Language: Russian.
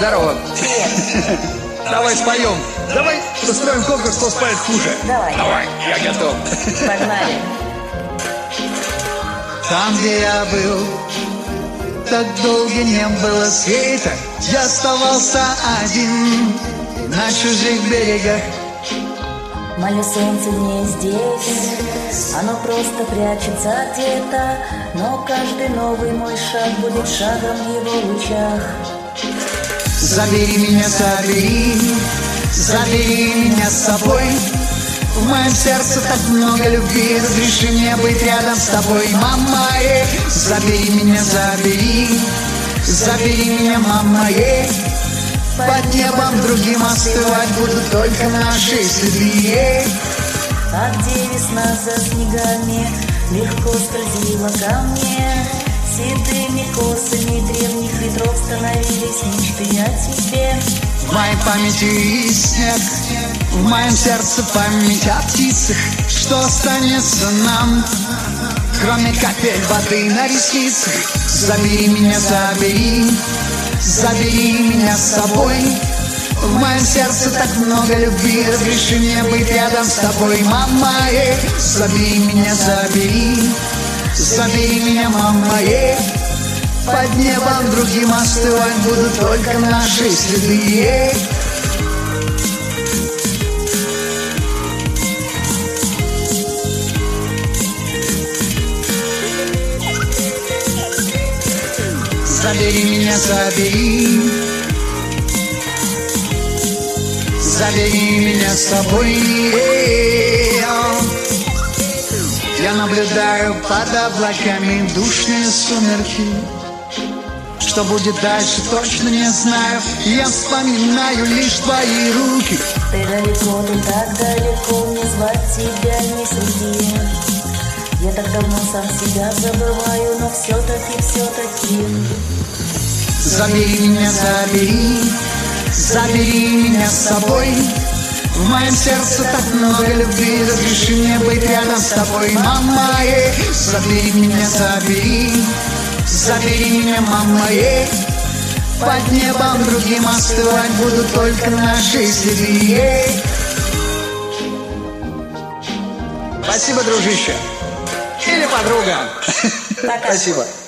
здорово. Привет. Давай споем. Давай устроим конкурс, кто споет хуже. Давай. Я готов. Погнали. Там, где я был, так долго не было света. Я оставался один на чужих берегах. Мое солнце не здесь, оно просто прячется где-то, но каждый новый мой шаг будет шагом в его лучах. Забери меня, забери меня с собой. В моем сердце так много любви, разреши мне быть рядом с тобой, мама. Забери меня, забери меня, мама. Под небом другим остывать будут только наши следы. А где весна за снегами легко скользила ко мне, седыми косами древних ветров становились мечты о тебе. В моей памяти снег, в моем сердце память о птицах. Что останется нам, кроме капель воды на ресницах? Забери меня, забери меня с собой. В моем сердце так много любви, разреши мне быть рядом с тобой, мама. Забери меня, забери меня, мама. Под небом другим остывать будут только наши следы. Забери меня, забери меня с собой. Я наблюдаю под облаками душные сумерки. Что будет дальше, точно не знаю. Я вспоминаю лишь твои руки. Ты далеко, ты так далеко, мне звать тебя не суди. Я так давно сам себя забываю, но все-таки Забери меня, забери меня с собой. В моем сердце так много любви, разреши мне быть рядом с тобой, мама. Забери меня, забери меня, мама. Под небом другим остывать будут только наши следы. Спасибо, дружище. Или подруга. Пока. Спасибо.